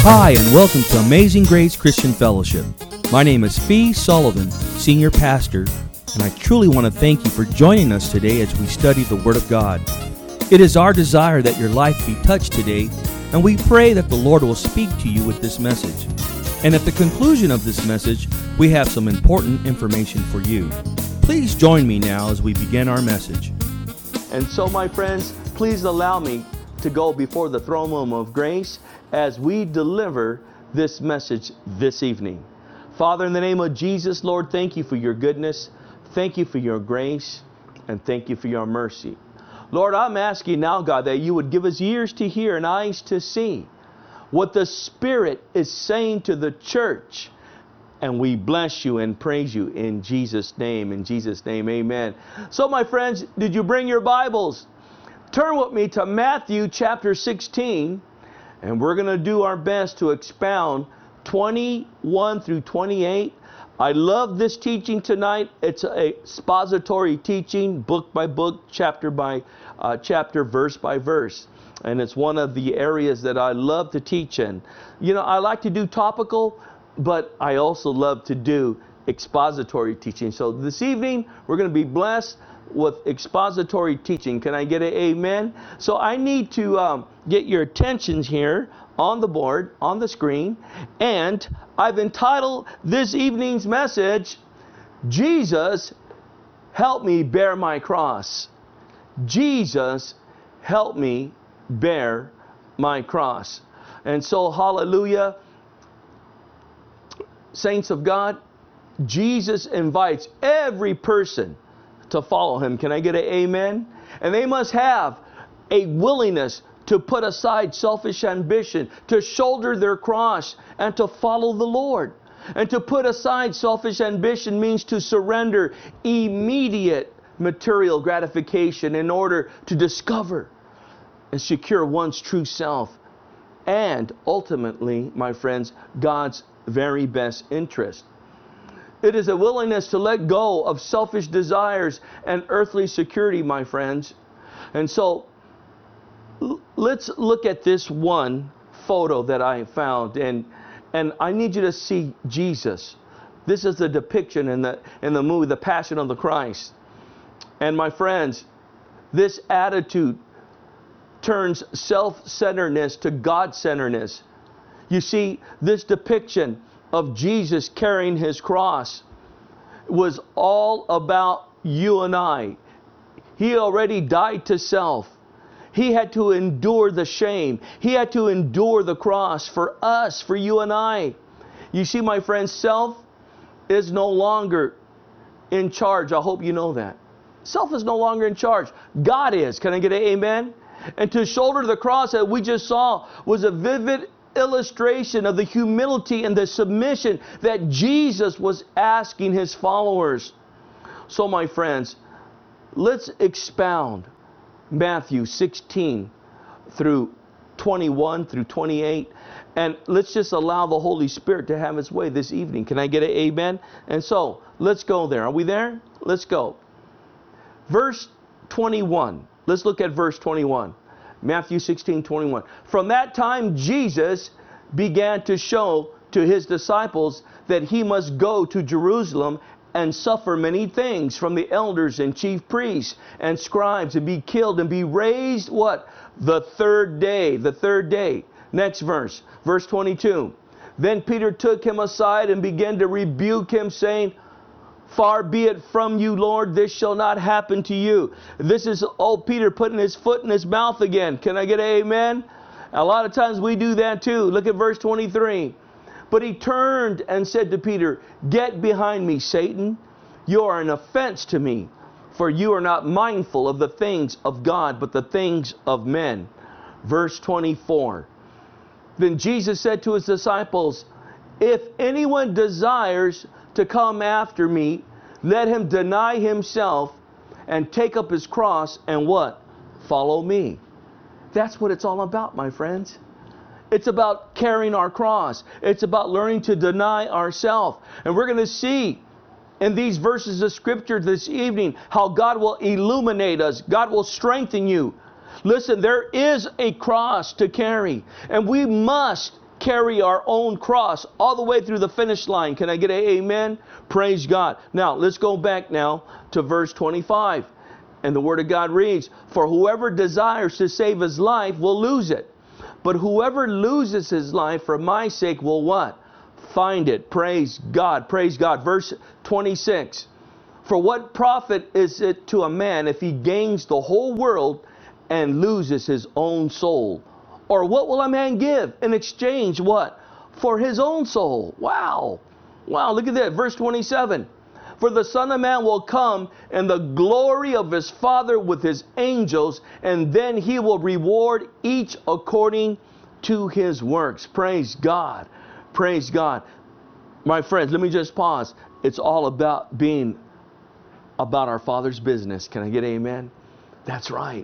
Hi, and welcome to Amazing Grace Christian Fellowship. My name is Fee Sullivan, Senior Pastor, and I truly want to thank you for joining us today as we study the Word of God. It is our desire that your life be touched today, and we pray that the Lord will speak to you with this message. And at the conclusion of this message, we have some important information for you. Please join me now as we begin our message. And so, my friends, please allow me to go before the throne room of grace as we deliver this message this evening. Father, in the name of Jesus, Lord, thank you for your goodness, thank you for your grace, and thank you for your mercy. Lord, I'm asking now, God, that you would give us ears to hear and eyes to see what the Spirit is saying to the church. And we bless you and praise you in Jesus' name. In Jesus' name, amen. So, my friends, did you bring your Bibles? Turn with me to Matthew chapter 16, and we're going to do our best to expound 21 through 28. I love this teaching tonight. It's a expository teaching, book by book, chapter by chapter, verse by verse. And it's one of the areas that I love to teach in. You know, I like to do topical, but I also love to do expository teaching. So this evening, we're going to be blessed with expository teaching. Can I get an amen? So I need to get your attentions here on the board, on the screen. And I've entitled this evening's message, Jesus, Help Me Bear My Cross. Jesus, help me bear my cross. And so, hallelujah, saints of God, Jesus invites every person to follow him. Can I get an amen? And they must have a willingness to put aside selfish ambition, to shoulder their cross, and to follow the Lord. And to put aside selfish ambition means to surrender immediate material gratification in order to discover and secure one's true self and ultimately, my friends, God's very best interest. It is a willingness to let go of selfish desires and earthly security, my friends. And so, let's look at this one photo that I found, and I need you to see Jesus. This is the depiction in the movie, The Passion of the Christ. And my friends, this attitude turns self-centeredness to God-centeredness. You see, this depiction of Jesus carrying his cross was all about you and I. He already died to self. He had to endure the shame. He had to endure the cross for us, for you and I. You see, my friends, self is no longer in charge. I hope you know that. Self is no longer in charge. God is. Can I get an amen? And to shoulder the cross that we just saw was a vivid illustration of the humility and the submission that Jesus was asking his followers. So, my friends, let's expound Matthew 16 through 21 through 28, and let's just allow the Holy Spirit to have his way this evening. Can I get an amen? And so, let's go there. Are we there? Let's go. Verse 21. Let's look at verse 21. Matthew 16:21. From that time, Jesus began to show to his disciples that he must go to Jerusalem and suffer many things from the elders and chief priests and scribes, and be killed and be raised, what? The third day. The third day. Next verse. Verse 22. Then Peter took him aside and began to rebuke him, saying, Far be it from you, Lord, this shall not happen to you. This is old Peter putting his foot in his mouth again. Can I get an amen? A lot of times we do that too. Look at verse 23. But he turned and said to Peter, Get behind me, Satan. You are an offense to me, for you are not mindful of the things of God, but the things of men. Verse 24. Then Jesus said to his disciples, If anyone desires to come after me, let him deny himself and take up his cross and what? Follow me. That's what it's all about, my friends. It's about carrying our cross. It's about learning to deny ourselves. And we're going to see in these verses of Scripture this evening how God will illuminate us. God will strengthen you. Listen, there is a cross to carry, and we must carry our own cross all the way through the finish line. Can I get an amen? Praise God. Now, let's go back now to verse 25. And the Word of God reads, "For whoever desires to save his life will lose it. But whoever loses his life for my sake will" what? "Find it." Praise God. Praise God. Verse 26. "For what profit is it to a man if he gains the whole world and loses his own soul? Or what will a man give in exchange," what? "For his own soul." Wow. Wow, look at that. Verse 27. "For the Son of Man will come in the glory of his Father with his angels, and then he will reward each according to his works." Praise God. Praise God. My friends, let me just pause. It's all about being about our Father's business. Can I get an amen? That's right.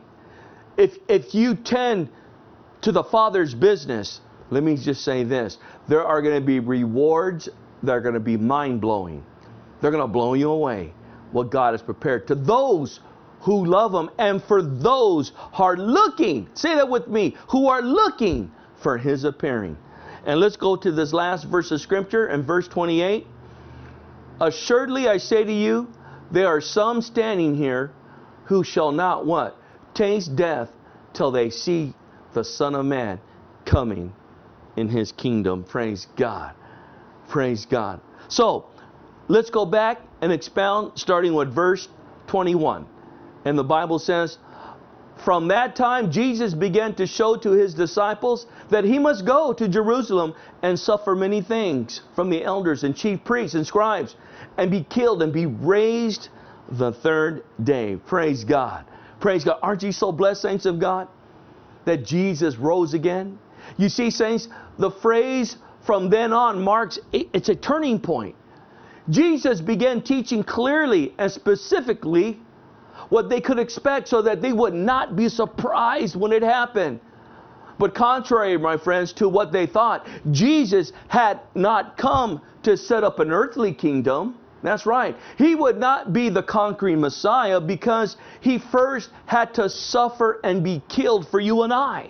If you tend to the Father's business, let me just say this. There are going to be rewards that are going to be mind-blowing. They're going to blow you away. What God has prepared to those who love Him, and for those who are looking, say that with me, who are looking for His appearing. And let's go to this last verse of Scripture in verse 28. "Assuredly I say to you, there are some standing here who shall not" what? "Taste death till they see the Son of Man coming in His kingdom." Praise God. Praise God. So, let's go back and expound starting with verse 21. And the Bible says, "From that time Jesus began to show to His disciples that He must go to Jerusalem and suffer many things from the elders and chief priests and scribes, and be killed and be raised the third day." Praise God. Praise God. Aren't you so blessed, saints of God, that Jesus rose again? You see, saints, the phrase "from then on" marks, it's a turning point. Jesus began teaching clearly and specifically what they could expect so that they would not be surprised when it happened. But contrary, my friends, to what they thought, Jesus had not come to set up an earthly kingdom. That's right. He would not be the conquering Messiah because He first had to suffer and be killed for you and I.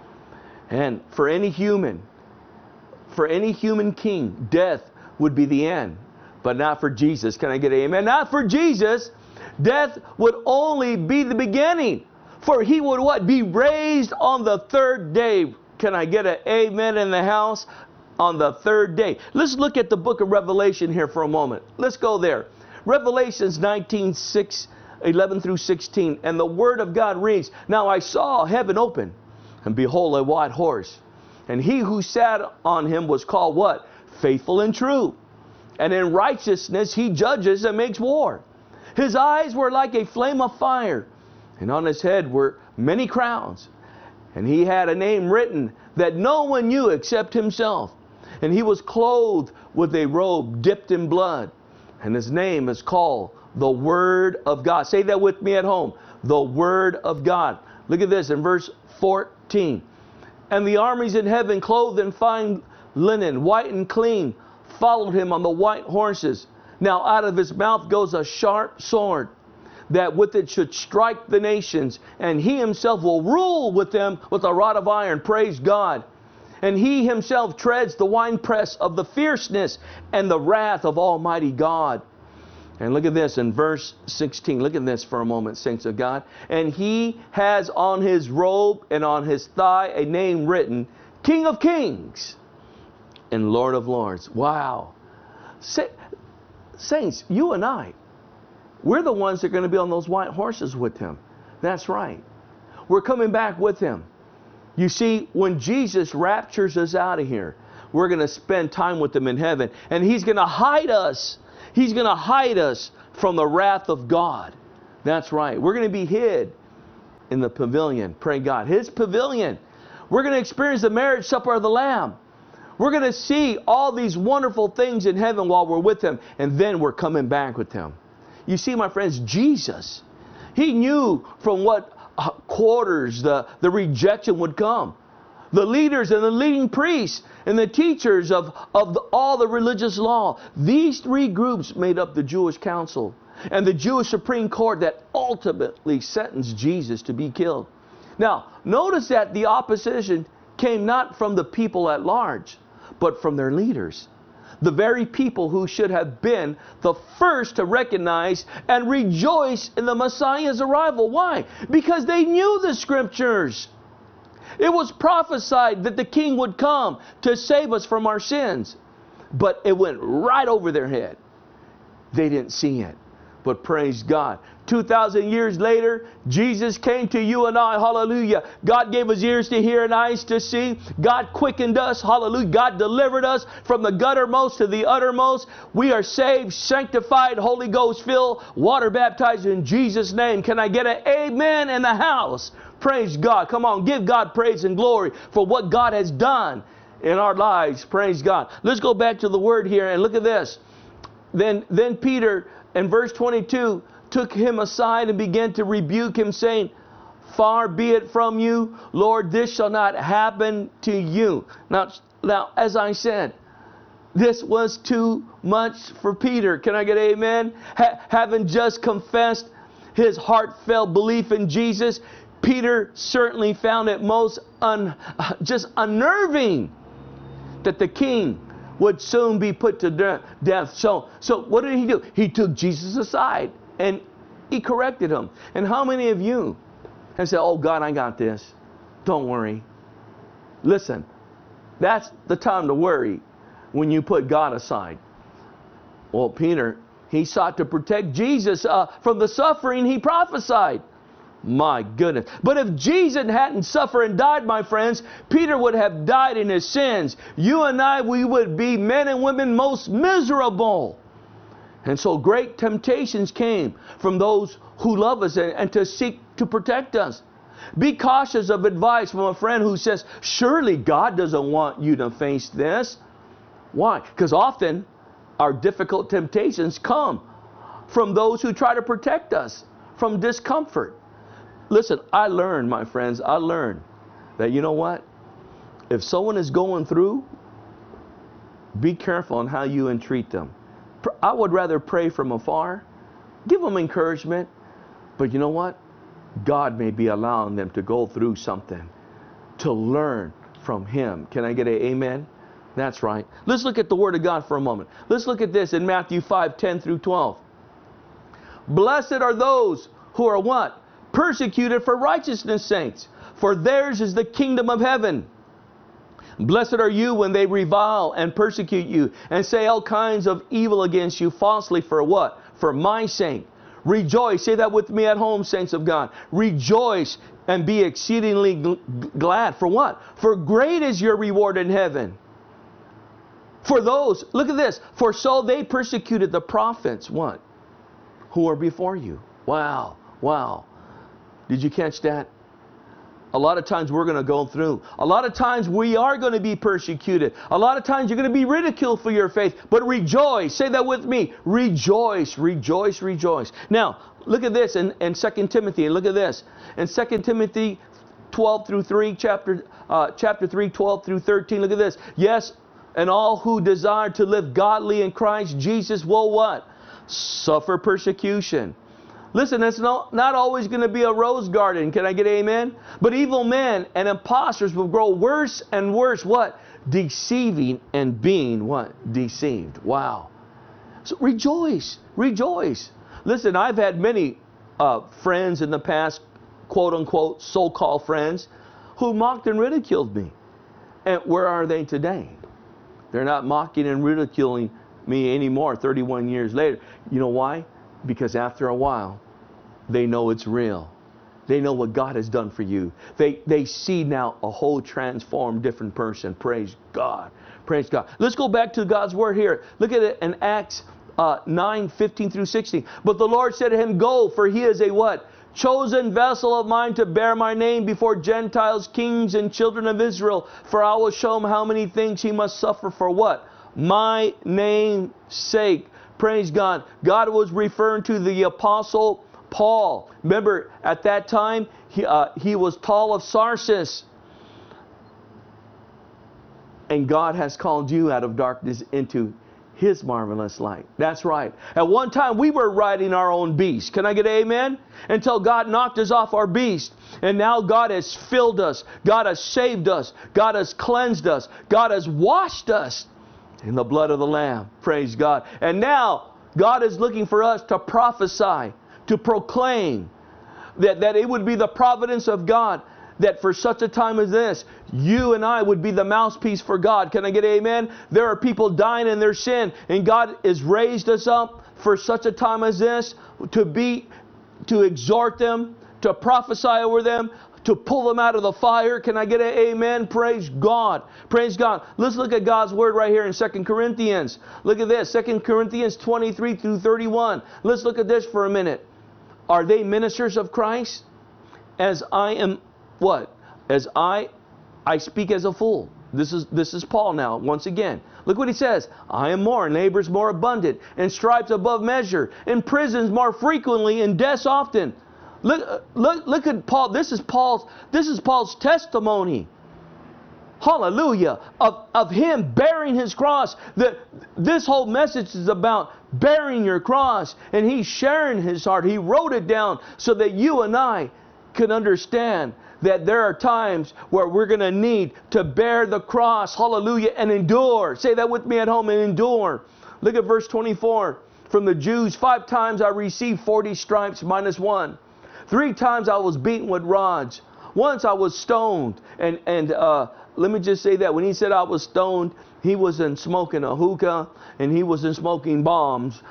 And for any human king, death would be the end. But not for Jesus. Can I get an amen? Not for Jesus. Death would only be the beginning. For He would what? Be raised on the third day. Can I get an amen in the house? On the third day. Let's look at the book of Revelation here for a moment. Let's go there. Revelations 19:11 through 16. And the Word of God reads, "Now I saw heaven open, and behold a white horse. And He who sat on him was called" what? "Faithful and true. And in righteousness He judges and makes war. His eyes were like a flame of fire, and on His head were many crowns. And He had a name written that no one knew except Himself. And He was clothed with a robe dipped in blood. And His name is called the Word of God." Say that with me at home. The Word of God. Look at this in verse 14. "And the armies in heaven, clothed in fine linen, white and clean, followed Him on the white horses. Now out of His mouth goes a sharp sword, that with it should strike the nations. And He Himself will rule with them with a rod of iron." Praise God. "And He Himself treads the winepress of the fierceness and the wrath of Almighty God." And look at this in verse 16. Look at this for a moment, saints of God. "And He has on His robe and on His thigh a name written, King of Kings and Lord of Lords." Wow. Saints, you and I, we're the ones that are going to be on those white horses with Him. That's right. We're coming back with Him. You see, when Jesus raptures us out of here, we're going to spend time with Him in heaven. And He's going to hide us. He's going to hide us from the wrath of God. That's right. We're going to be hid in the pavilion. Pray God. His pavilion. We're going to experience the marriage supper of the Lamb. We're going to see all these wonderful things in heaven while we're with Him. And then we're coming back with Him. You see, my friends, Jesus, He knew from what quarters the rejection would come. The leaders and the leading priests and the teachers of all the religious law. These three groups made up the Jewish council and the Jewish Supreme Court that ultimately sentenced Jesus to be killed. Now, notice that the opposition came not from the people at large, but from their leaders. The very people who should have been the first to recognize and rejoice in the Messiah's arrival. Why? Because they knew the Scriptures. It was prophesied that the King would come to save us from our sins. But it went right over their head. They didn't see it. But praise God. 2,000 years later, Jesus came to you and I. Hallelujah. God gave us ears to hear and eyes to see. God quickened us. Hallelujah. God delivered us from the guttermost to the uttermost. We are saved, sanctified, Holy Ghost filled, water baptized in Jesus' name. Can I get an amen in the house? Praise God. Come on, give God praise and glory for what God has done in our lives. Praise God. Let's go back to the word here and look at this. Then Peter, in verse 22, took him aside and began to rebuke him, saying, "Far be it from you, Lord, this shall not happen to you." Now, as I said, this was too much for Peter. Can I get an amen? Having just confessed his heartfelt belief in Jesus, Peter certainly found it most just unnerving that the king would soon be put to death. So what did he do? He took Jesus aside and he corrected him. And how many of you have said, "Oh God, I got this. Don't worry"? Listen, that's the time to worry, when you put God aside. Well, Peter, he sought to protect Jesus from the suffering he prophesied. My goodness. But if Jesus hadn't suffered and died, my friends, Peter would have died in his sins. You and I, we would be men and women most miserable. And so great temptations came from those who love us and to seek to protect us. Be cautious of advice from a friend who says, "Surely God doesn't want you to face this." Why? Because often our difficult temptations come from those who try to protect us from discomfort. Listen, I learned, my friends, that, you know what? If someone is going through, be careful on how you entreat them. I would rather pray from afar, give them encouragement, but you know what? God may be allowing them to go through something to learn from Him. Can I get an amen? That's right. Let's look at the Word of God for a moment. Let's look at this in Matthew 5:10 through 12. Blessed are those who are what? Persecuted for righteousness' sakes, for theirs is the kingdom of heaven. Blessed are you when they revile and persecute you and say all kinds of evil against you falsely for what? For my sake. Rejoice. Say that with me at home, saints of God. Rejoice and be exceedingly glad. For what? For great is your reward in heaven. For those, look at this, for so they persecuted the prophets, what? Who are before you. Wow, wow. Did you catch that? A lot of times we're going to go through. A lot of times we are going to be persecuted. A lot of times you're going to be ridiculed for your faith. But rejoice. Say that with me. Rejoice, rejoice, rejoice. Now, look at this in 2 Timothy. Look at this. In 2 Timothy 12 through 3, chapter 3, 12 through 13. Look at this. Yes, and all who desire to live godly in Christ Jesus will what? Suffer persecution. Listen, it's not always going to be a rose garden. Can I get amen? But evil men and impostors will grow worse and worse. What? Deceiving and being what? Deceived. Wow. So rejoice. Rejoice. Listen, I've had many friends in the past, quote unquote, so-called friends, who mocked and ridiculed me. And where are they today? They're not mocking and ridiculing me anymore 31 years later. You know why? Because after a while, they know it's real. They know what God has done for you. They see now a whole transformed, different person. Praise God. Praise God. Let's go back to God's Word here. Look at it in Acts 9:15 through 16. But the Lord said to him, "Go, for he is a" what? "Chosen vessel of mine to bear my name before Gentiles, kings, and children of Israel. For I will show him how many things he must suffer for" what? "My name's sake." Praise God. God was referring to the Apostle Paul. Remember, at that time, he was Paul of Tarsus. And God has called you out of darkness into His marvelous light. That's right. At one time we were riding our own beast. Can I get an amen? Until God knocked us off our beast. And now God has filled us. God has saved us. God has cleansed us. God has washed us in the blood of the Lamb. Praise God. And now God is looking for us to prophesy, to proclaim that it would be the providence of God, that for such a time as this, you and I would be the mouthpiece for God. Can I get amen? There are people dying in their sin, and God has raised us up for such a time as this to exhort them, to prophesy over them, to pull them out of the fire. Can I get an amen? Praise God. Praise God. Let's look at God's word right here in 2 Corinthians. Look at this, 2 Corinthians 23 through 31. Let's look at this for a minute. Are they ministers of Christ? As I am, what? As I speak as a fool. This is Paul now, once again. Look what he says. I am more, in labors more abundant, in stripes above measure, in prisons more frequently, in deaths often. Look at Paul. This is Paul's testimony. Hallelujah. Of him bearing his cross. This whole message is about bearing your cross. And he's sharing his heart. He wrote it down so that you and I can understand that there are times where we're going to need to bear the cross. Hallelujah. And endure. Say that with me at home. And endure. Look at verse 24. From the Jews, 5 times I received 40 stripes minus 1. 3 times I was beaten with rods. Once I was stoned. And let me just say that when he said I was stoned, he wasn't smoking a hookah and he wasn't smoking bongs.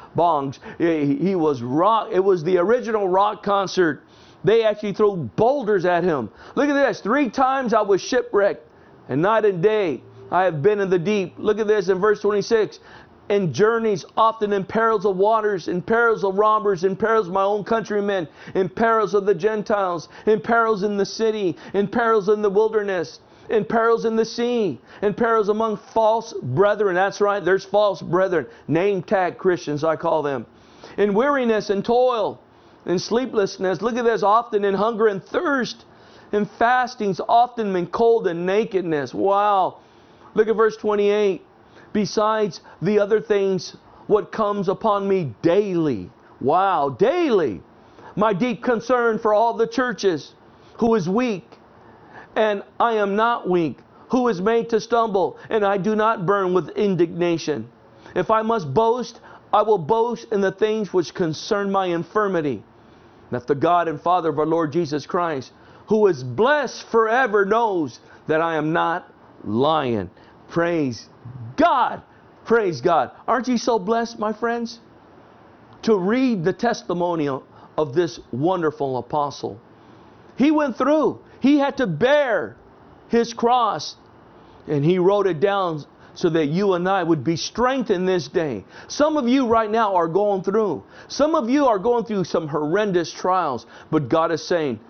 He was rock. It was the original rock concert. They actually threw boulders at him. Look at this. 3 times I was shipwrecked, and night and day I have been in the deep. Look at this in verse 26. In journeys, often in perils of waters, in perils of robbers, in perils of my own countrymen, in perils of the Gentiles, in perils in the city, in perils in the wilderness, in perils in the sea, in perils among false brethren. That's right, there's false brethren. Name tag Christians, I call them. In weariness and toil, in sleeplessness. Look at this, often in hunger and thirst, in fastings, often in cold and nakedness. Wow. Look at verse 28. Besides the other things, what comes upon me daily. Wow, daily. My deep concern for all the churches, who is weak, and I am not weak, who is made to stumble, and I do not burn with indignation. If I must boast, I will boast in the things which concern my infirmity, that the God and Father of our Lord Jesus Christ, who is blessed forever, knows that I am not lying. Praise God. Praise God. Aren't you so blessed, my friends, to read the testimonial of this wonderful apostle? He went through. He had to bear his cross, and he wrote it down so that you and I would be strengthened this day. Some of you right now are going through. Some of you are going through some horrendous trials, but God is saying,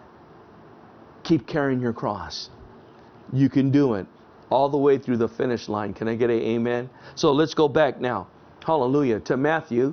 keep carrying your cross. You can do it. All the way through the finish line. Can I get an amen? So let's go back now. Hallelujah. To Matthew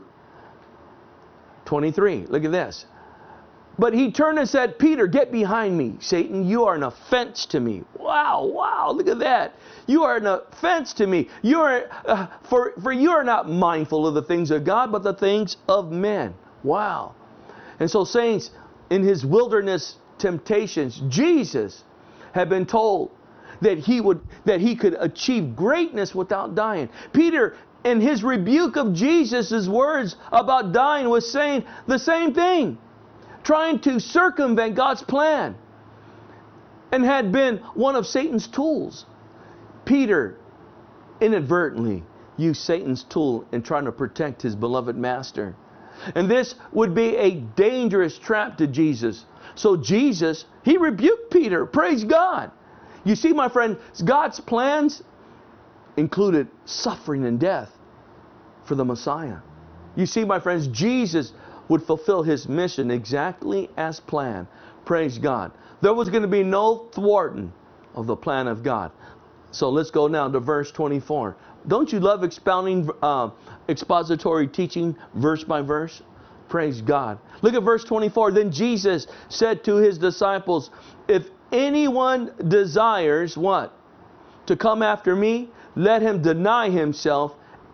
23. Look at this. But he turned and said, Peter, get behind me, Satan. You are an offense to me. Wow. Look at that. You are an offense to me. You are, for you are not mindful of the things of God, but the things of men. Wow. And so, saints, in his wilderness temptations, Jesus had been told that he could achieve greatness without dying. Peter, in his rebuke of Jesus' words about dying, was saying the same thing, trying to circumvent God's plan, and had been one of Satan's tools. Peter inadvertently used Satan's tool in trying to protect his beloved master. And this would be a dangerous trap to Jesus. So Jesus, he rebuked Peter. Praise God. You see, my friend, God's plans included suffering and death for the Messiah. You see, my friends, Jesus would fulfill his mission exactly as planned. Praise God. There was going to be no thwarting of the plan of God. So let's go now to verse 24. Don't you love expounding expository teaching verse by verse? Praise God. Look at verse 24. Then Jesus said to his disciples, if anyone desires what? To come after me, let him deny himself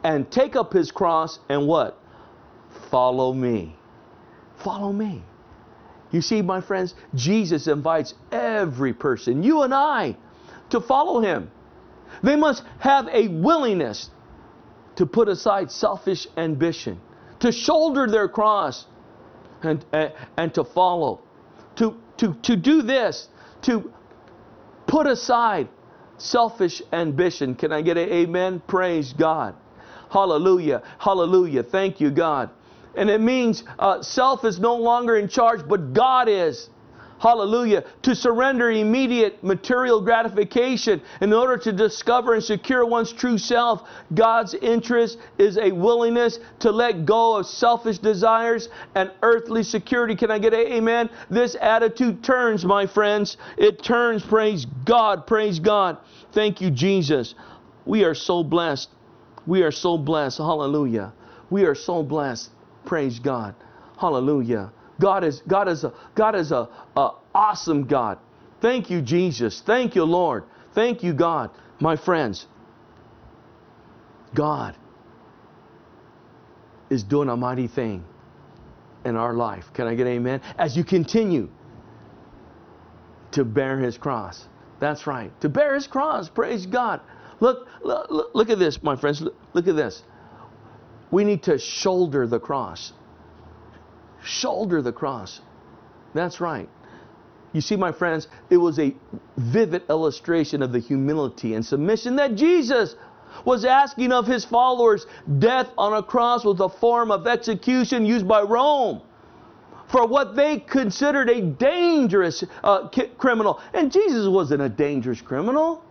and take up his cross and what? Follow me. Follow me. You see, my friends, Jesus invites every person, you and I, to follow him. They must have a willingness to put aside selfish ambition, to shoulder their cross, and to follow. To do this, to put aside selfish ambition. Can I get an amen? Praise God. Hallelujah. Hallelujah. Thank you, God. And it means self is no longer in charge, but God is. Hallelujah. To surrender immediate material gratification in order to discover and secure one's true self. God's interest is a willingness to let go of selfish desires and earthly security. Can I get an amen? This attitude turns, my friends. It turns. Praise God. Praise God. Thank you, Jesus. We are so blessed. We are so blessed. Hallelujah. We are so blessed. Praise God. Hallelujah. God is a awesome God. Thank you, Jesus. Thank you, Lord. Thank you, God. My friends, God is doing a mighty thing in our life. Can I get an amen? As you continue to bear his cross. That's right. To bear his cross. Praise God. Look at this, my friends. Look at this. We need to shoulder the cross. Shoulder the cross. That's right. You see, my friends, it was a vivid illustration of the humility and submission that Jesus was asking of his followers. Death on a cross was a form of execution used by Rome for what they considered a dangerous criminal. And Jesus wasn't a dangerous criminal.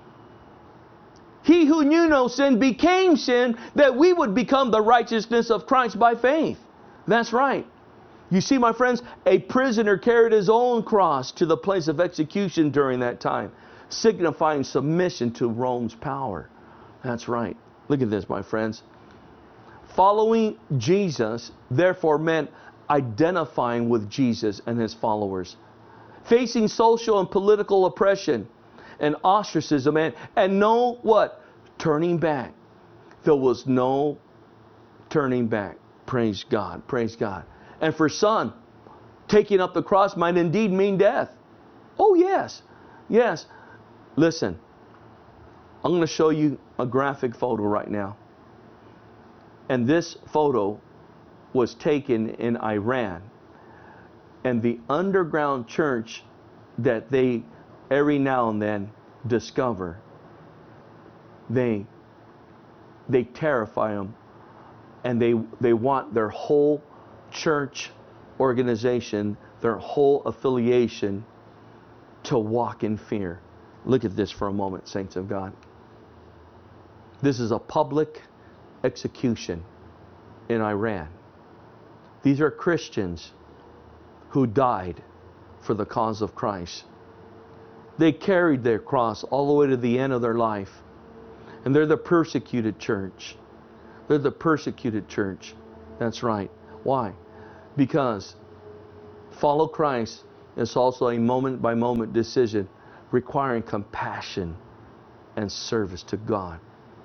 He who knew no sin became sin that we would become the righteousness of Christ by faith. That's right. You see, my friends, a prisoner carried his own cross to the place of execution during that time, signifying submission to Rome's power. That's right. Look at this, my friends. Following Jesus, therefore, meant identifying with Jesus and his followers, facing social and political oppression and ostracism, and no what? Turning back. There was no turning back. Praise God. Praise God. And for some, taking up the cross might indeed mean death. Oh, yes. Yes. Listen, I'm going to show you a graphic photo right now. And this photo was taken in Iran. And the underground church that they every now and then discover, they terrify them, and they want their whole church organization, their whole affiliation to walk in fear. Look at this for a moment, saints of God. This is a public execution in Iran. These are Christians who died for the cause of Christ. They carried their cross all the way to the end of their life. And they're the persecuted church. They're the persecuted church. That's right. Why? Because follow Christ is also a moment-by-moment decision requiring compassion and service to God.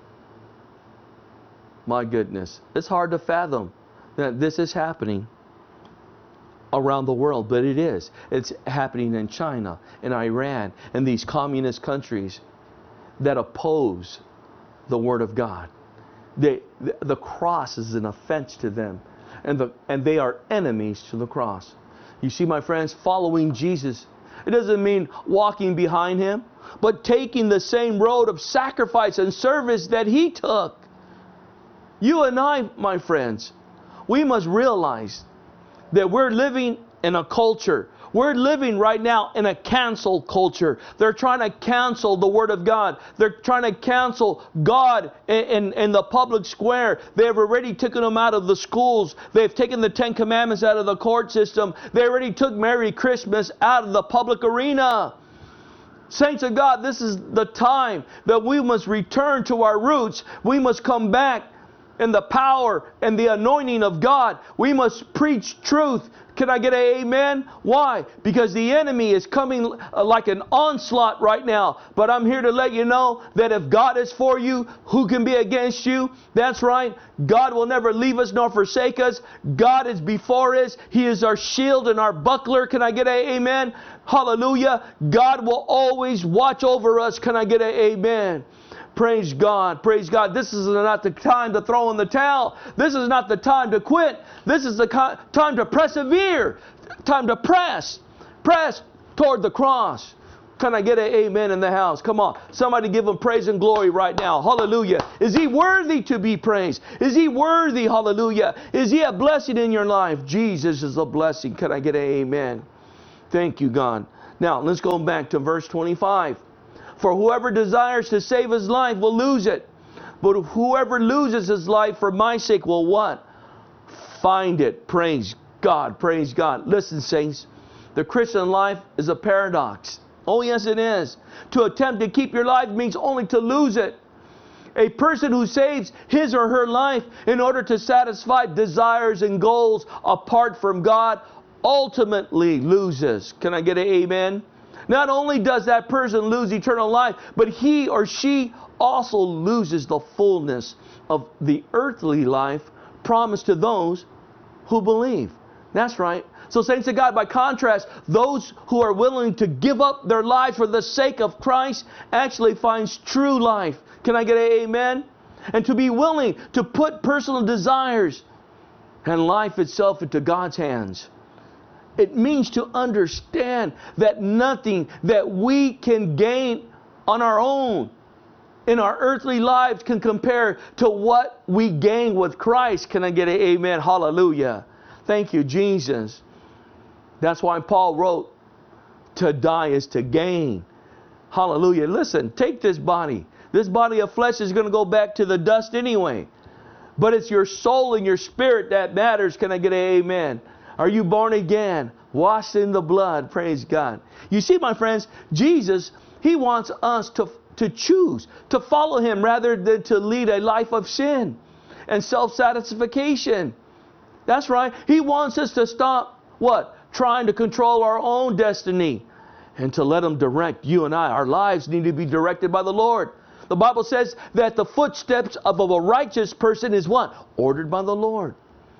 My goodness. It's hard to fathom that this is happening around the world, but it is. It's happening in China, in Iran, and these communist countries that oppose the Word of God. The cross is an offense to them, and they are enemies to the cross. You see, my friends, following Jesus, it doesn't mean walking behind him, but taking the same road of sacrifice and service that he took. You and I, my friends, we must realize that we're living in a culture. We're living right now in a cancel culture. They're trying to cancel the Word of God. They're trying to cancel God in the public square. They've already taken them out of the schools. They've taken the Ten Commandments out of the court system. They already took Merry Christmas out of the public arena. Saints of God, this is the time that we must return to our roots. We must come back in the power and the anointing of God. We must preach truth. Can I get an amen? Why? Because the enemy is coming like an onslaught right now. But I'm here to let you know that if God is for you, who can be against you? That's right. God will never leave us nor forsake us. God is before us. He is our shield and our buckler. Can I get an amen? Hallelujah. God will always watch over us. Can I get an amen? Praise God. Praise God. This is not the time to throw in the towel. This is not the time to quit. This is the time to persevere. Time to press. Press toward the cross. Can I get an amen in the house? Come on. Somebody give him praise and glory right now. Hallelujah. Is he worthy to be praised? Is he worthy? Hallelujah. Is he a blessing in your life? Jesus is a blessing. Can I get an amen? Thank you, God. Now, let's go back to verse 25. For whoever desires to save his life will lose it. But whoever loses his life for my sake will what? Find it. Praise God. Praise God. Listen, saints. The Christian life is a paradox. Oh, yes, it is. To attempt to keep your life means only to lose it. A person who saves his or her life in order to satisfy desires and goals apart from God ultimately loses. Can I get an amen? Not only does that person lose eternal life, but he or she also loses the fullness of the earthly life promised to those who believe. That's right. So saints of God, by contrast, those who are willing to give up their lives for the sake of Christ actually finds true life. Can I get an amen? And to be willing to put personal desires and life itself into God's hands. It means to understand that nothing that we can gain on our own in our earthly lives can compare to what we gain with Christ. Can I get an amen? Hallelujah. Thank you, Jesus. That's why Paul wrote, to die is to gain. Hallelujah. Listen, take this body. This body of flesh is going to go back to the dust anyway. But it's your soul and your spirit that matters. Can I get an amen? Are you born again? Washed in the blood? Praise God. You see, my friends, Jesus, He wants us to choose to follow Him rather than to lead a life of sin and self-satisfaction. That's right. He wants us to stop, what? Trying to control our own destiny and to let Him direct you and I. Our lives need to be directed by the Lord. The Bible says that the footsteps of a righteous person is what? Ordered by the Lord.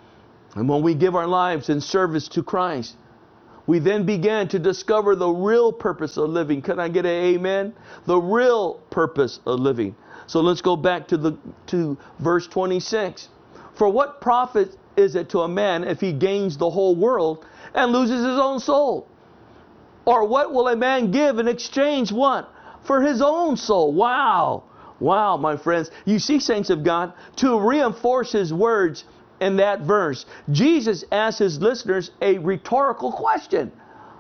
And when we give our lives in service to Christ, we then begin to discover the real purpose of living. Can I get an amen? The real purpose of living. So let's go back to verse 26. For what profit is it to a man if he gains the whole world and loses his own soul? Or what will a man give in exchange what? For his own soul. Wow. Wow, my friends. You see, saints of God, to reinforce His words in that verse, Jesus asked His listeners a rhetorical question.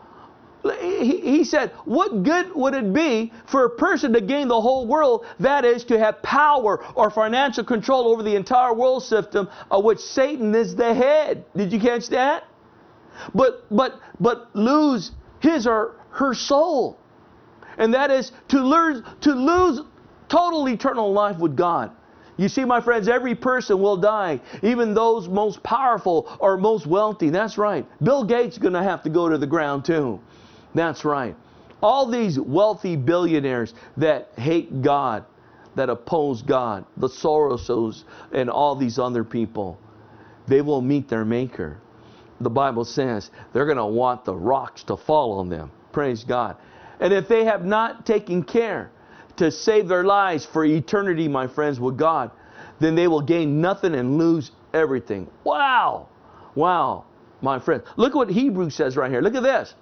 He said, what good would it be for a person to gain the whole world, that is, to have power or financial control over the entire world system of which Satan is the head? Did you catch that? But lose his or her soul. And that is to lose total eternal life with God. You see, my friends, every person will die, even those most powerful or most wealthy. That's right. Bill Gates is going to have to go to the ground too. That's right. All these wealthy billionaires that hate God, that oppose God, the Sorosos and all these other people, they will meet their Maker. The Bible says they're going to want the rocks to fall on them. Praise God. And if they have not taken care to save their lives for eternity, my friends, with God, then they will gain nothing and lose everything. Wow. Wow, my friends. Look what Hebrews says right here. Look at this.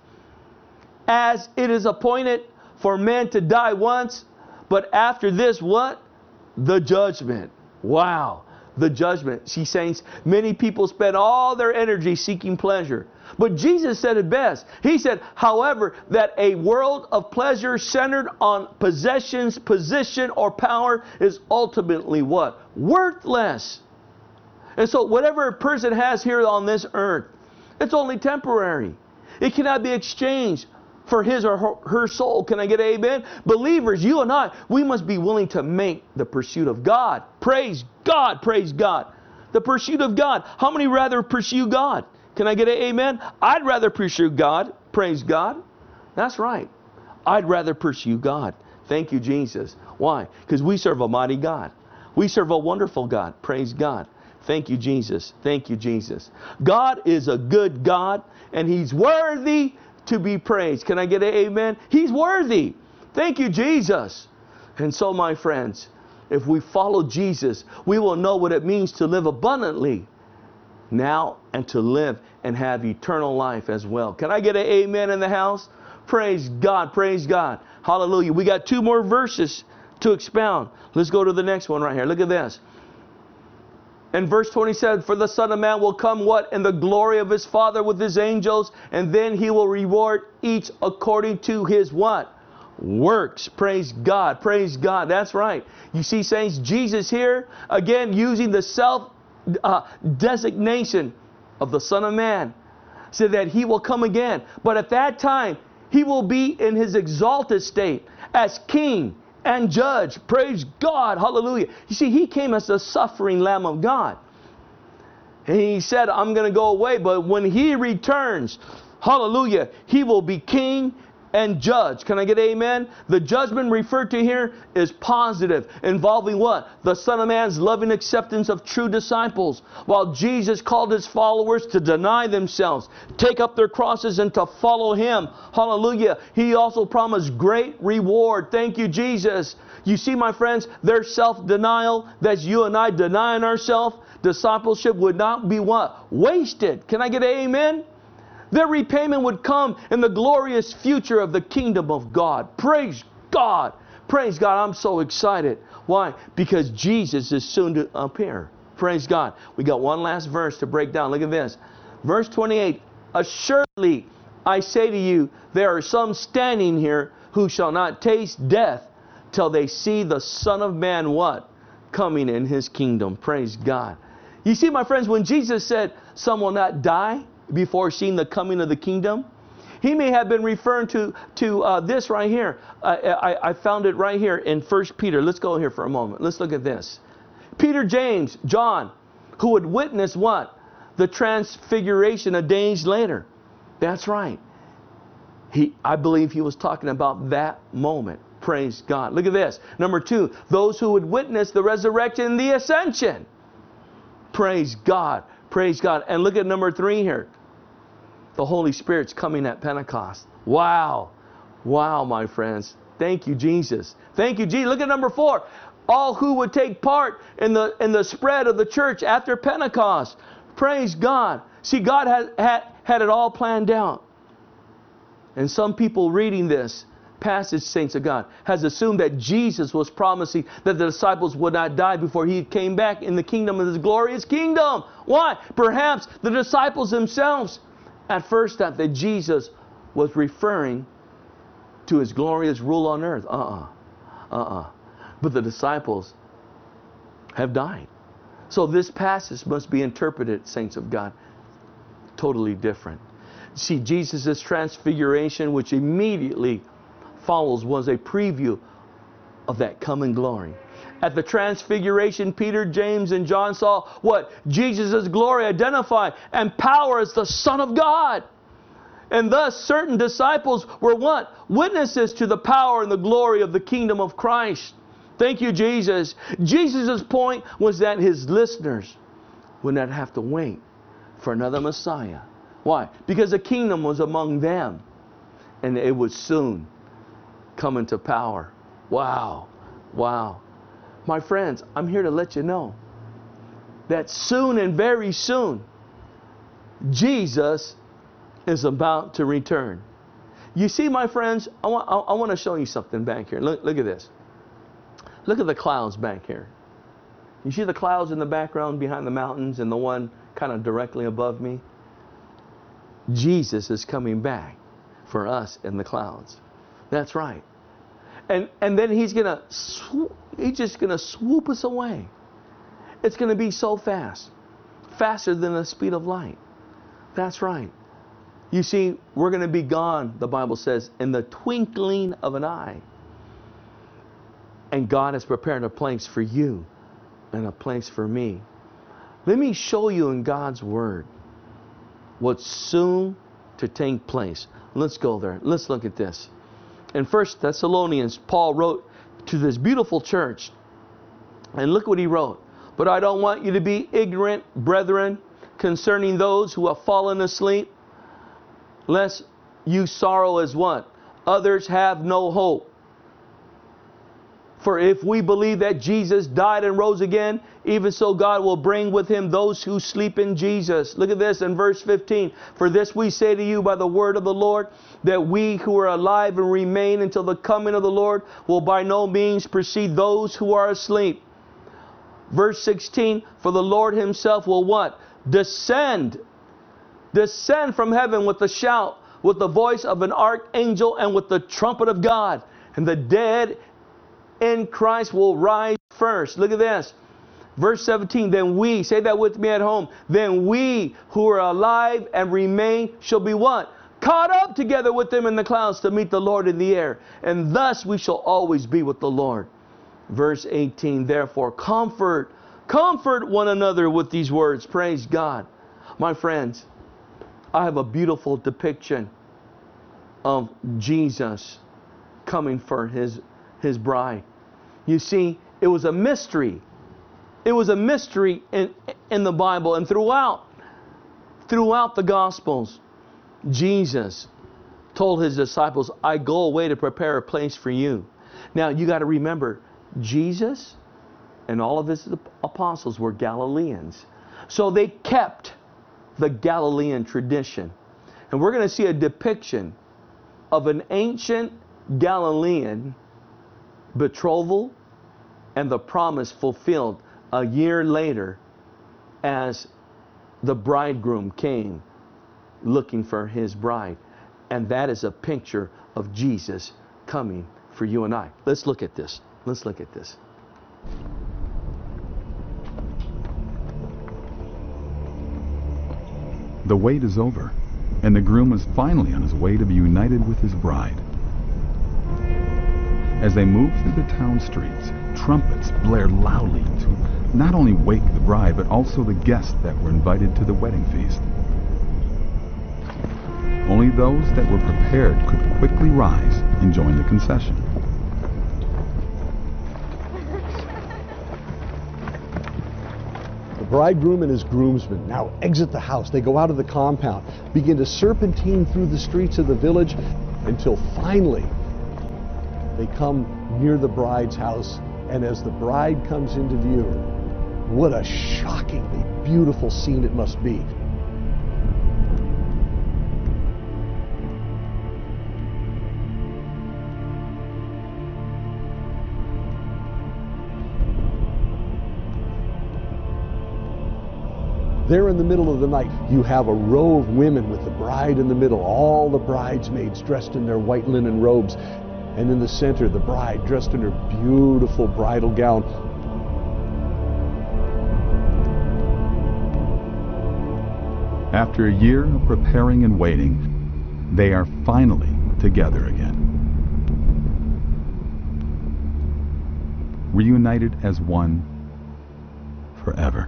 As it is appointed for men to die once, but after this, what? The judgment. Wow. The judgment. See, saints, many people spend all their energy seeking pleasure. But Jesus said it best. He said, however, that a world of pleasure centered on possessions, position, or power is ultimately what? Worthless. And so whatever a person has here on this earth, it's only temporary. It cannot be exchanged for his or her soul. Can I get an amen? Believers, you and I, we must be willing to make the pursuit of God. Praise God, praise God. The pursuit of God. How many rather pursue God? Can I get an amen? I'd rather pursue God. Praise God. That's right. I'd rather pursue God. Thank you, Jesus. Why? Because we serve a mighty God. We serve a wonderful God. Praise God. Thank you, Jesus. Thank you, Jesus. God is a good God, and He's worthy to be praised. Can I get an amen? He's worthy. Thank you, Jesus. And so, my friends, if we follow Jesus, we will know what it means to live abundantly now and to live and have eternal life as well. Can I get an amen in the house? Praise God. Praise God. Hallelujah. We got 2 more verses to expound. Let's go to the next one right here. Look at this. And verse 20 said, for the Son of Man will come what? In the glory of His Father with His angels, and then He will reward each according to his what? Works. Praise God. Praise God. That's right. You see, saints, Jesus here, again, using the self-designation of the Son of Man, said that He will come again. But at that time, He will be in His exalted state as King and Judge. Praise God. Hallelujah. You see, He came as the suffering Lamb of God. And He said, I'm going to go away. But when He returns, hallelujah, He will be King and Judge. Can I get amen? The judgment referred to here is positive, involving what? The Son of Man's loving acceptance of true disciples. While Jesus called His followers to deny themselves, take up their crosses, and to follow Him. Hallelujah. He also promised great reward. Thank you, Jesus. You see, my friends, their self-denial, that's you and I denying ourselves, discipleship would not be what? Wasted. Can I get an amen? Their repayment would come in the glorious future of the kingdom of God. Praise God. Praise God. I'm so excited. Why? Because Jesus is soon to appear. Praise God. We got one last verse to break down. Look at this. Verse 28. Assuredly, I say to you, there are some standing here who shall not taste death till they see the Son of Man what? Coming in His kingdom. Praise God. You see, my friends, when Jesus said some will not die before seeing the coming of the kingdom, He may have been referring to this right here. I found it right here in 1 Peter. Let's go here for a moment. Let's look at this. Peter, James, John, who would witness what? The transfiguration a days later. That's right. I believe he was talking about that moment. Praise God. Look at this. Number 2, those who would witness the resurrection and the ascension. Praise God. Praise God. And look at number 3 here. The Holy Spirit's coming at Pentecost. Wow. Wow, my friends. Thank you, Jesus. Thank you, Jesus. Look at number 4. All who would take part in the spread of the church after Pentecost. Praise God. See, God had it all planned out. And some people reading this passage, saints of God, has assumed that Jesus was promising that the disciples would not die before He came back in the kingdom of His glorious kingdom. Why? Perhaps the disciples themselves at first thought that Jesus was referring to His glorious rule on earth. But the disciples have died. So this passage must be interpreted, saints of God, totally different. See, Jesus' transfiguration, which immediately follows, was a preview of that coming glory. At the transfiguration, Peter, James, and John saw what? Jesus' glory identified and power as the Son of God. And thus certain disciples were what? Witnesses to the power and the glory of the kingdom of Christ. Thank you, Jesus. Jesus' point was that His listeners would not have to wait for another Messiah. Why? Because the kingdom was among them, and it would soon come into power. Wow. Wow. My friends, I'm here to let you know that soon and very soon, Jesus is about to return. You see, my friends, I want to show you something back here. Look at this. Look at the clouds back here. You see the clouds in the background behind the mountains and the one kind of directly above me? Jesus is coming back for us in the clouds. That's right. And then He's just gonna swoop us away. It's gonna be so fast, faster than the speed of light. That's right. You see, we're going to be gone, the Bible says, in the twinkling of an eye. And God has prepared a place for you and a place for me. Let me show you in God's Word what's soon to take place. Let's go there. Let's look at this. In 1 Thessalonians, Paul wrote to this beautiful church. And look what he wrote. But I don't want you to be ignorant, brethren, concerning those who have fallen asleep, lest you sorrow as what? Others have no hope. For if we believe that Jesus died and rose again, even so God will bring with him those who sleep in Jesus. Look at this in verse 15. For this we say to you by the word of the Lord, that we who are alive and remain until the coming of the Lord will by no means precede those who are asleep. Verse 16, for the Lord himself will what? Descend from heaven with a shout, with the voice of an archangel, and with the trumpet of God. And the dead in Christ will rise first. Look at this. Verse 17, then we, say that with me at home, then we who are alive and remain shall be what? Caught up together with them in the clouds to meet the Lord in the air. And thus we shall always be with the Lord. Verse 18, therefore comfort one another with these words. Praise God. My friends, I have a beautiful depiction of Jesus coming for his bride. You see, it was a mystery. It was a mystery in the Bible, and throughout the Gospels, Jesus told his disciples, I go away to prepare a place for you. Now, you got to remember, Jesus and all of his apostles were Galileans. So they kept the Galilean tradition. And we're going to see a depiction of an ancient Galilean betrothal and the promise fulfilled a year later as the bridegroom came looking for his bride. And that is a picture of Jesus coming for you and I. Let's look at this. Let's look at this. The wait is over, and the groom is finally on his way to be united with his bride. As they move through the town streets, trumpets blare loudly to not only wake the bride, but also the guests that were invited to the wedding feast. Only those that were prepared could quickly rise and join the procession. The bridegroom and his groomsmen now exit the house. They go out of the compound, begin to serpentine through the streets of the village until finally they come near the bride's house. And as the bride comes into view, what a shockingly beautiful scene it must be. There in the middle of the night, you have a row of women with the bride in the middle, all the bridesmaids dressed in their white linen robes. And in the center, the bride dressed in her beautiful bridal gown. After a year of preparing and waiting, they are finally together again. Reunited as one forever.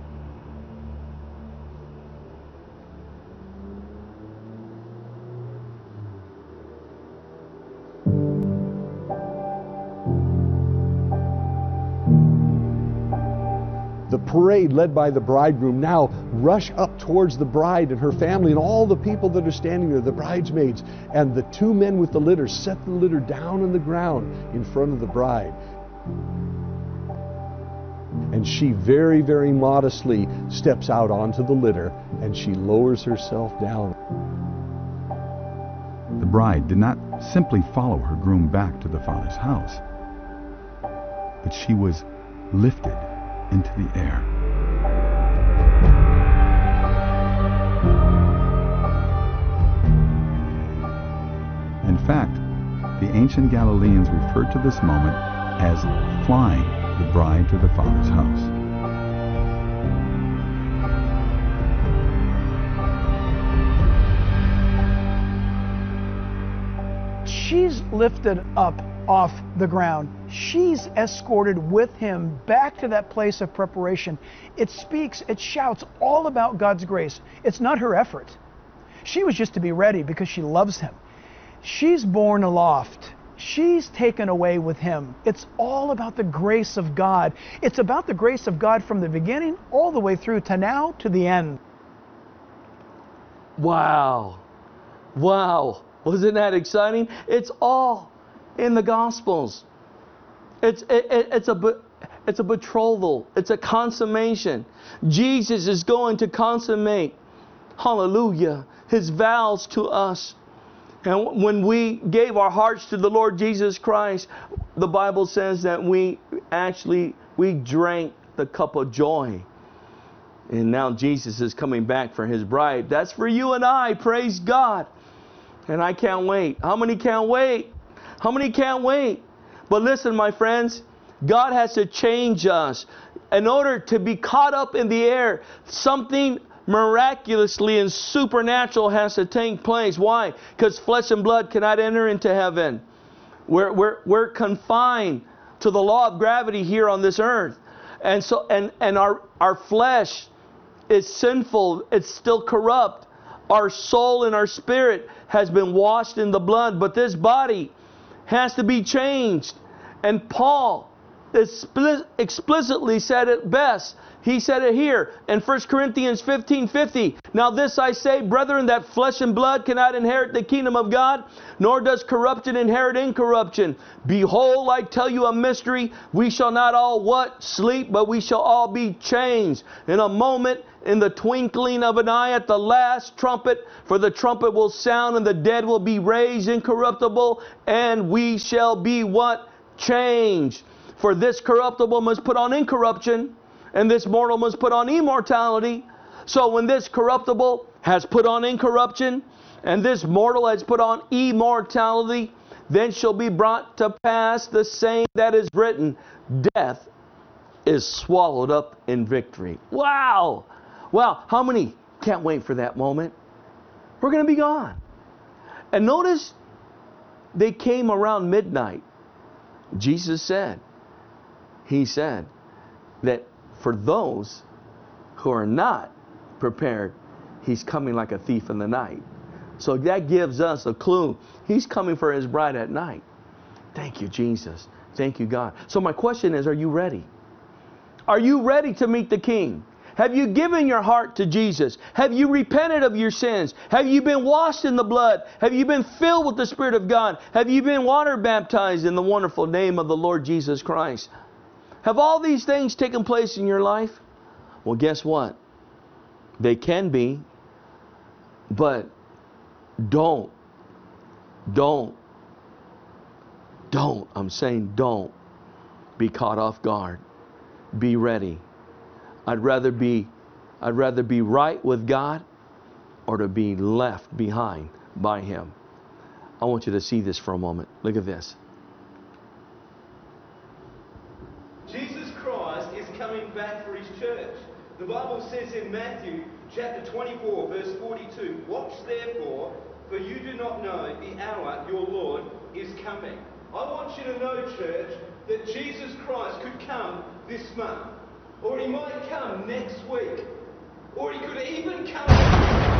The parade led by the bridegroom now rush up towards the bride and her family and all the people that are standing there, the bridesmaids. And the two men with the litter set the litter down on the ground in front of the bride. And she very, very modestly steps out onto the litter and she lowers herself down. The bride did not simply follow her groom back to the father's house, but she was lifted into the air. In fact, the ancient Galileans referred to this moment as flying the bride to the father's house. she's lifted up off the ground. She's escorted with him back to that place of preparation. It speaks, it shouts all about God's grace. It's not her effort. She was just to be ready because she loves him. She's borne aloft. She's taken away with him. It's all about the grace of God. It's about the grace of God from the beginning all the way through to now to the end. Wow. Wow. Wasn't that exciting? It's all in the Gospels. It's a betrothal. It's a consummation. Jesus is going to consummate, hallelujah, his vows to us. And when we gave our hearts to the Lord Jesus Christ, the Bible says that we drank the cup of joy. And now Jesus is coming back for his bride. That's for you and I. Praise God. And I can't wait. How many can't wait? How many can't wait? But listen, my friends, God has to change us. In order to be caught up in the air, something miraculously and supernatural has to take place. Why? Because flesh and blood cannot enter into heaven. We're confined to the law of gravity here on this earth. And so and our flesh is sinful. It's still corrupt. Our soul and our spirit has been washed in the blood, but this body has to be changed. And Paul explicitly said it best. He said it here in 1 Corinthians 15:50. Now this I say, brethren, that flesh and blood cannot inherit the kingdom of God, nor does corruption inherit incorruption. Behold, I tell you a mystery. We shall not all what? Sleep, but we shall all be changed. In a moment, in the twinkling of an eye, at the last trumpet, for the trumpet will sound, and the dead will be raised incorruptible, and we shall be what? Changed. For this corruptible must put on incorruption, and this mortal must put on immortality. So when this corruptible has put on incorruption, and this mortal has put on immortality, then shall be brought to pass the saying that is written, death is swallowed up in victory. Wow! Wow, how many can't wait for that moment? We're going to be gone. And notice, they came around midnight. Jesus said, he said that for those who are not prepared, he's coming like a thief in the night. So that gives us a clue. He's coming for his bride at night. Thank you, Jesus. Thank you, God. So my question is, are you ready? Are you ready to meet the King? Have you given your heart to Jesus? Have you repented of your sins? Have you been washed in the blood? Have you been filled with the Spirit of God? Have you been water baptized in the wonderful name of the Lord Jesus Christ? Have all these things taken place in your life? Well, guess what? They can be, but don't, I'm saying don't be caught off guard. Be ready. I'd rather be right with God or to be left behind by Him. I want you to see this for a moment. Look at this. Jesus Christ is coming back for His church. The Bible says in Matthew chapter 24 verse 42, watch therefore, for you do not know the hour your Lord is coming. I want you to know, church, that Jesus Christ could come this month. Or He might come next week. Or He could even come...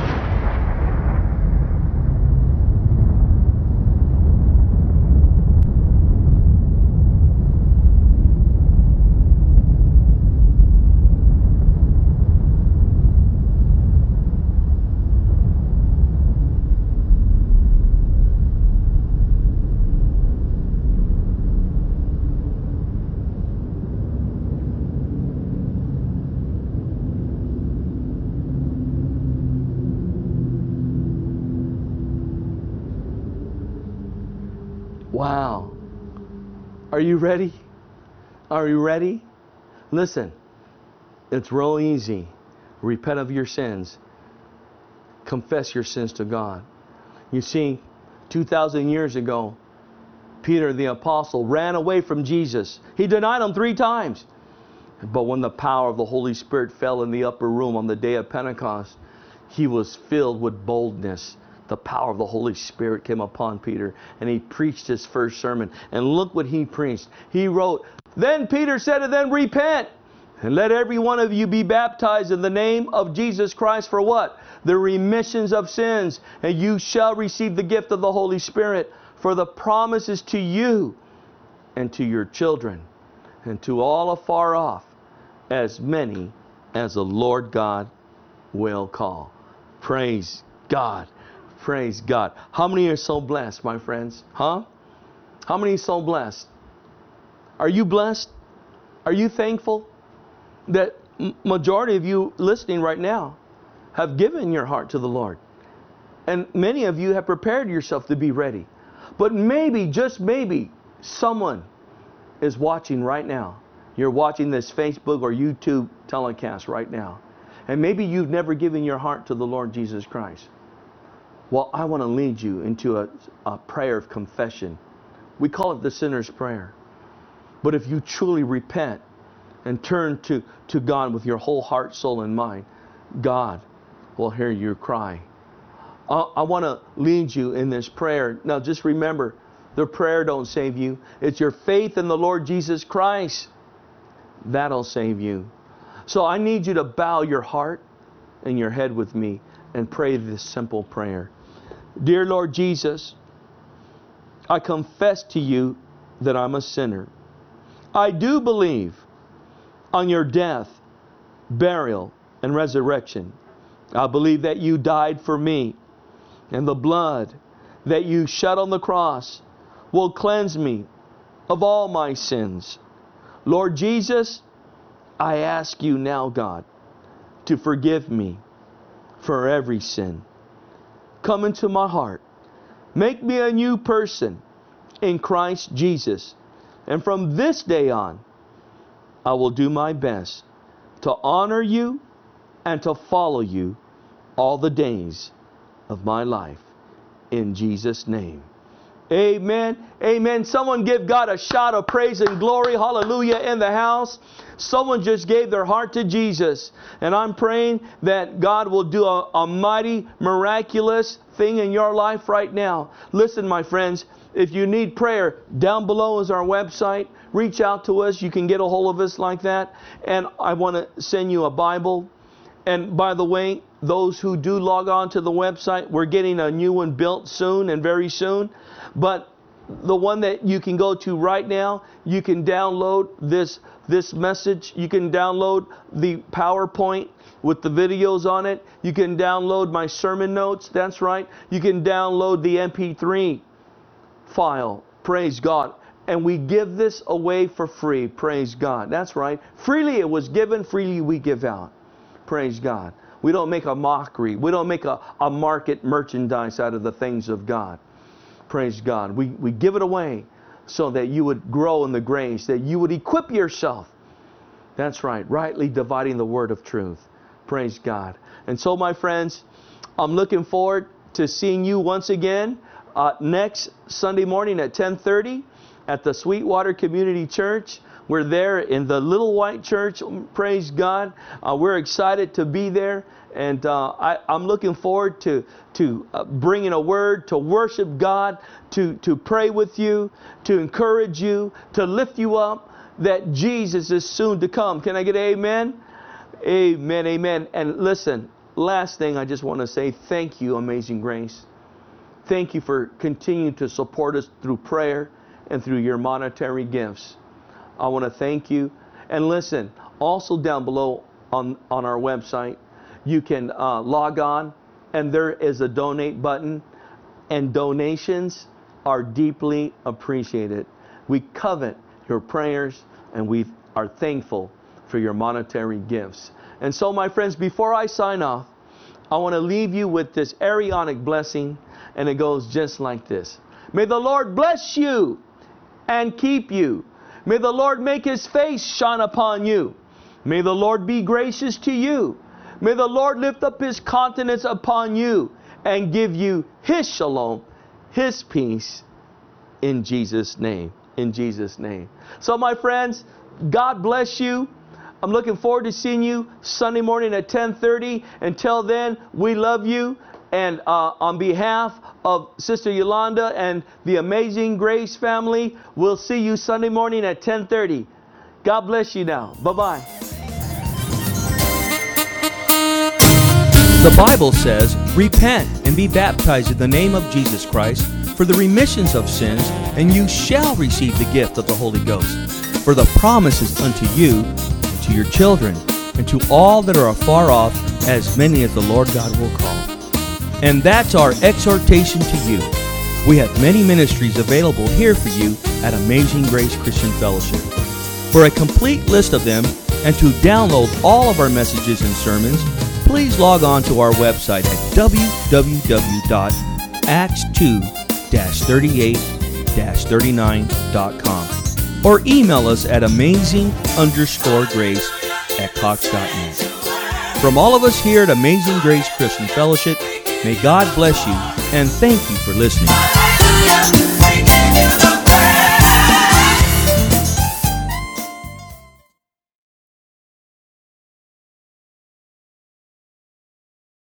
Wow. Are you ready? Are you ready? Listen, it's real easy. Repent of your sins. Confess your sins to God. You see, 2,000 years ago, Peter the apostle ran away from Jesus. He denied Him 3 times. But when the power of the Holy Spirit fell in the upper room on the day of Pentecost, he was filled with boldness the power of the Holy Spirit came upon Peter, and he preached his first sermon. And look what he preached. He wrote, "Then Peter said to them, repent, and let every one of you be baptized in the name of Jesus Christ for" what? "The remissions of sins, and you shall receive the gift of the Holy Spirit. For the promise is to you and to your children, and to all afar off, as many as the Lord God will call." Praise God. Praise God. How many are so blessed, my friends? Huh? How many are so blessed? Are you blessed? Are you thankful that majority of you listening right now have given your heart to the Lord? And many of you have prepared yourself to be ready. But maybe, just maybe, someone is watching right now. You're watching this Facebook or YouTube telecast right now. And maybe you've never given your heart to the Lord Jesus Christ. Well, I want to lead you into a prayer of confession. We call it the sinner's prayer. But if you truly repent and turn to God with your whole heart, soul, and mind, God will hear your cry. I want to lead you in this prayer. Now just remember, the prayer don't save you. It's your faith in the Lord Jesus Christ that'll save you. So I need you to bow your heart and your head with me and pray this simple prayer. Dear Lord Jesus, I confess to you that I'm a sinner. I do believe on your death, burial, and resurrection. I believe that you died for me, and the blood that you shed on the cross will cleanse me of all my sins. Lord Jesus, I ask you now, God, to forgive me for every sin. Come into my heart. Make me a new person in Christ Jesus. And from this day on, I will do my best to honor you and to follow you all the days of my life. In Jesus' name. Amen. Amen. Someone give God a shout of praise and glory. Hallelujah in the house. Someone just gave their heart to Jesus. And I'm praying that God will do a mighty, miraculous thing in your life right now. Listen, my friends, if you need prayer, down below is our website. Reach out to us. You can get a hold of us like that. And I want to send you a Bible. And by the way, those who do log on to the website, we're getting a new one built soon and very soon. But the one that you can go to right now, you can download this message. You can download the PowerPoint with the videos on it. You can download my sermon notes. That's right. You can download the MP3 file. Praise God. And we give this away for free. Praise God. That's right. Freely it was given, freely we give out. Praise God. We don't make a mockery. We don't make a market merchandise out of the things of God. Praise God. We give it away so that you would grow in the grace, that you would equip yourself. That's right. Rightly dividing the word of truth. Praise God. And so, my friends, I'm looking forward to seeing you once again next Sunday morning at 10:30 at the Sweetwater Community Church. We're there in the little white church. Praise God. We're excited to be there. And I'm looking forward to bringing a word, to worship God, to pray with you, to encourage you, to lift you up, that Jesus is soon to come. Can I get an amen? Amen, amen. And listen, last thing I just want to say, thank you, Amazing Grace. Thank you for continuing to support us through prayer and through your monetary gifts. I want to thank you. And listen, also down below on our website, you can log on, and there is a donate button, and donations are deeply appreciated. We covet your prayers, and we are thankful for your monetary gifts. And so, my friends, before I sign off, I want to leave you with this Aaronic blessing, and it goes just like this. May the Lord bless you and keep you. May the Lord make His face shine upon you. May the Lord be gracious to you. May the Lord lift up His countenance upon you and give you His shalom, His peace, in Jesus' name. In Jesus' name. So, my friends, God bless you. I'm looking forward to seeing you Sunday morning at 10:30. Until then, we love you, And on behalf of Sister Yolanda and the Amazing Grace family, we'll see you Sunday morning at 10:30. God bless you now. Bye-bye. The Bible says, "Repent and be baptized in the name of Jesus Christ for the remissions of sins, and you shall receive the gift of the Holy Ghost. For the promise is unto you, and to your children, and to all that are afar off, as many as the Lord God will call." And that's our exhortation to you. We have many ministries available here for you at Amazing Grace Christian Fellowship. For a complete list of them and to download all of our messages and sermons, please log on to our website at www.acts2-38-39.com or email us at amazing_grace@cox.net. From all of us here at Amazing Grace Christian Fellowship, may God bless you and thank you for listening.